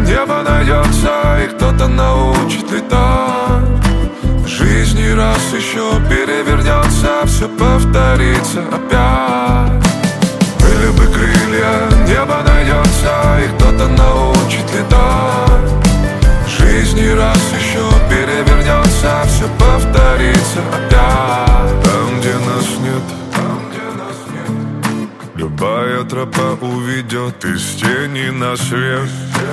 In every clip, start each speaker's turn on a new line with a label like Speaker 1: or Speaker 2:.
Speaker 1: небо найдется, и кто-то научит летать. Жизнь не раз еще перевернется, все повторится опять. Были бы крылья, небо найдется, и кто-то научит летать. Жизнь не раз еще перевернется, все повторится опять. Там, где нас нет, любая тропа уведет из тени на свет.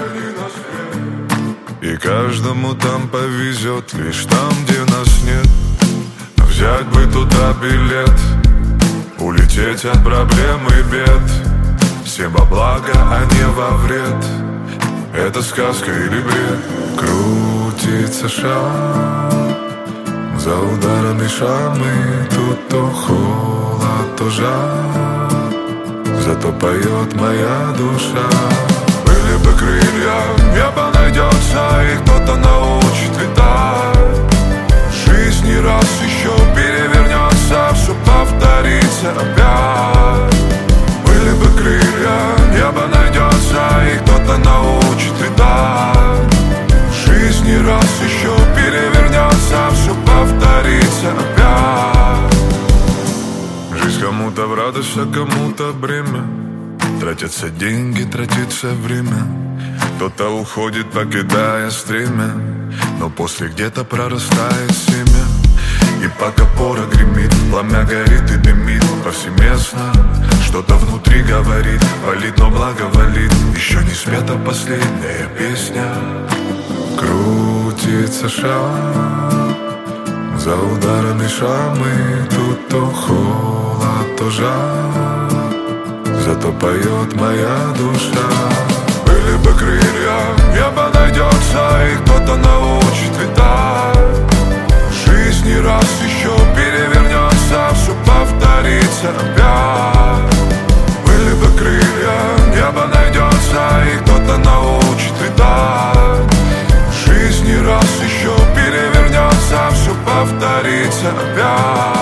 Speaker 1: И каждому там повезет, лишь там, где нас нет. Взять бы туда билет, улететь от проблем и бед. Всем во благо, а не во вред. Это сказка или бред? Крутится шар за ударами шамы. Тут то холод, то жар, зато поет моя душа. Были бы крылья, небо найдется, и кто-то научит летать. Жизнь не раз еще перевернется, все повторится опять. Были бы крылья, небо найдется, и кто-то научит летать. Жизнь не раз еще перевернется, все повторится опять. Жизнь кому-то в радость, а кому-то бремя. Тратятся деньги, тратится время. Кто-то уходит, покидая стремя, но после где-то прорастает семя. И пока пора гремит, пламя горит и дымит повсеместно. Что-то внутри говорит, валит, но благоволит. Еще не спета последняя песня. Крутится шар за ударами шамы. Тут то холод, то жар, зато поет моя душа. Были бы крылья, небо найдется, и кто-то научит летать. Жизнь не раз еще перевернется, все повторится опять. Были бы крылья, небо найдется, и кто-то научит летать. Жизнь не раз еще перевернется, все повторится опять.